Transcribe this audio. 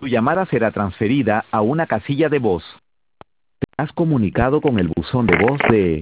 llamada será transferida a una casilla de voz. Te has comunicado con el buzón de voz de